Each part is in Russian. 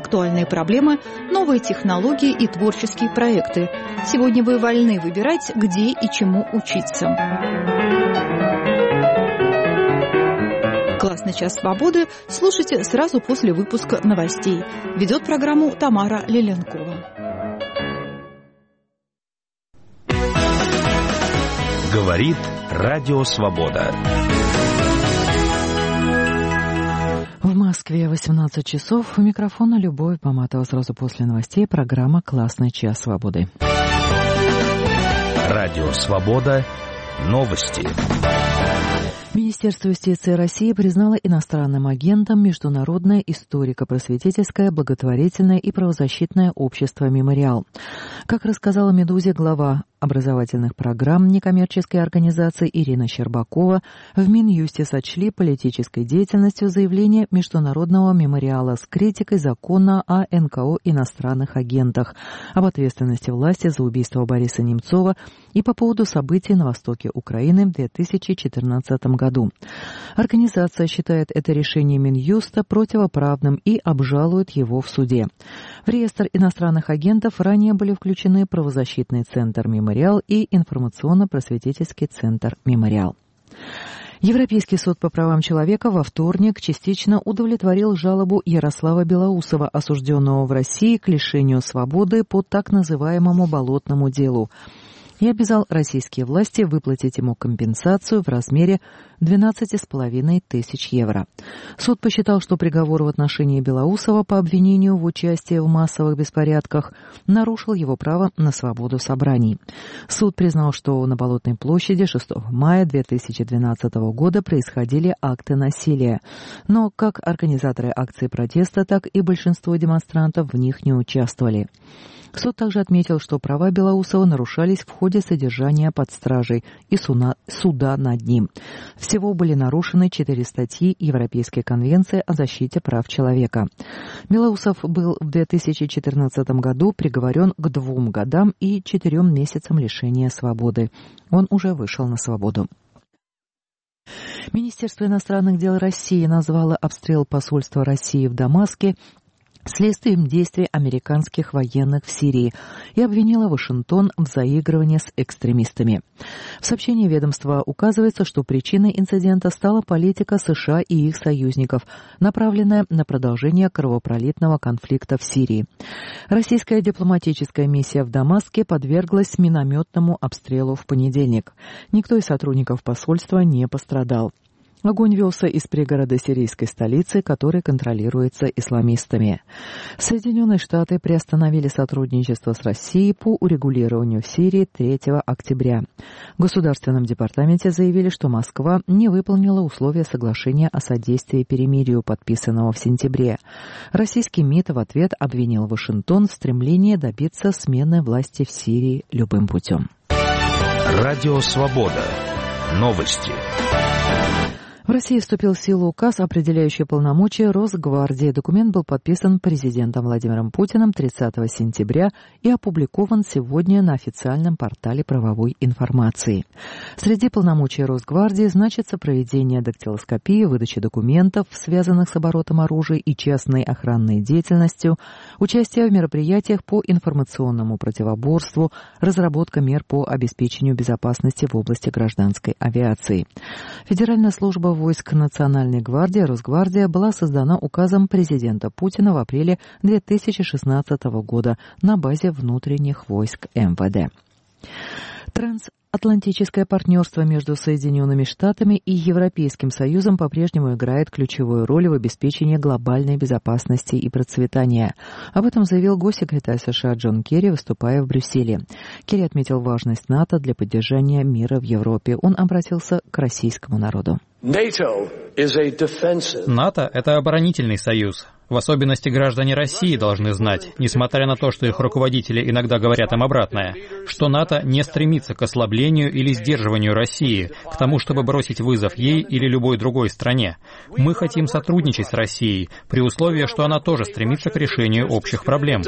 актуальные проблемы, новые технологии и творческие проекты. Сегодня вы вольны выбирать, где и чему учиться. «Классный час свободы» слушайте сразу после выпуска новостей. Ведет программу Тамара Лиленкова. Говорит Радио Свобода. В Москве 18 часов. У микрофона Любовь Поматова. Сразу после новостей программа «Классный час свободы». Радио Свобода. Новости. Министерство юстиции России признало иностранным агентом Международное историко-просветительское, благотворительное и правозащитное общество «Мемориал». Как рассказала «Медузе» глава образовательных программ некоммерческой организации Ирина Щербакова, в Минюсте сочли политической деятельностью заявление Международного мемориала с критикой закона о НКО иностранных агентах, об ответственности власти за убийство Бориса Немцова и по поводу событий на востоке Украины в 2014 году. Организация считает это решение Минюста противоправным и обжалует его в суде. В реестр иностранных агентов ранее были включены правозащитный центр «Мемориал» и информационно-просветительский центр «Мемориал». Европейский суд по правам человека во вторник частично удовлетворил жалобу Ярослава Белоусова, осужденного в России к лишению свободы по так называемому «болотному делу», и обязал российские власти выплатить ему компенсацию в размере 12,5 тысяч евро. Суд посчитал, что приговор в отношении Белоусова по обвинению в участии в массовых беспорядках нарушил его право на свободу собраний. Суд признал, что на Болотной площади 6 мая 2012 года происходили акты насилия, но как организаторы акции протеста, так и большинство демонстрантов в них не участвовали. Суд также отметил, что права Белоусова нарушались в ходе содержания под стражей и суда над ним. Всего были нарушены 4 статьи Европейской конвенции о защите прав человека. Белоусов был в 2014 году приговорен к 2 годам и 4 месяцам лишения свободы. Он уже вышел на свободу. Министерство иностранных дел России назвало обстрел посольства России в Дамаске следствием действий американских военных в Сирии и обвинила Вашингтон в заигрывании с экстремистами. В сообщении ведомства указывается, что причиной инцидента стала политика США и их союзников, направленная на продолжение кровопролитного конфликта в Сирии. Российская дипломатическая миссия в Дамаске подверглась минометному обстрелу в понедельник. Никто из сотрудников посольства не пострадал. Огонь велся из пригорода сирийской столицы, который контролируется исламистами. Соединенные Штаты приостановили сотрудничество с Россией по урегулированию в Сирии 3 октября. В Государственном департаменте заявили, что Москва не выполнила условия соглашения о содействии перемирию, подписанного в сентябре. Российский МИД в ответ обвинил Вашингтон в стремлении добиться смены власти в Сирии любым путем. Радио Свобода. Новости. В России вступил в силу указ, определяющий полномочия Росгвардии. Документ был подписан президентом Владимиром Путиным 30 сентября и опубликован сегодня на официальном портале правовой информации. Среди полномочий Росгвардии значится проведение дактилоскопии, выдачи документов, связанных с оборотом оружия и частной охранной деятельностью, участие в мероприятиях по информационному противоборству, разработка мер по обеспечению безопасности в области гражданской авиации. Федеральная служба войск Национальной гвардии Росгвардия была создана указом президента Путина в апреле 2016 года на базе внутренних войск МВД. Трансатлантическое партнерство между Соединенными Штатами и Европейским Союзом по-прежнему играет ключевую роль в обеспечении глобальной безопасности и процветания. Об этом заявил госсекретарь США Джон Керри, выступая в Брюсселе. Керри отметил важность НАТО для поддержания мира в Европе. Он обратился к российскому народу. НАТО – это оборонительный союз. В особенности граждане России должны знать, несмотря на то, что их руководители иногда говорят им обратное, что НАТО не стремится к ослаблению или сдерживанию России, к тому, чтобы бросить вызов ей или любой другой стране. Мы хотим сотрудничать с Россией, при условии, что она тоже стремится к решению общих проблем.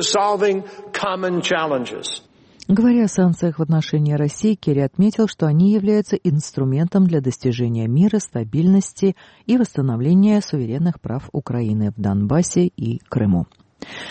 Говоря о санкциях в отношении России, Керри отметил, что они являются инструментом для достижения мира, стабильности и восстановления суверенных прав Украины в Донбассе и Крыму.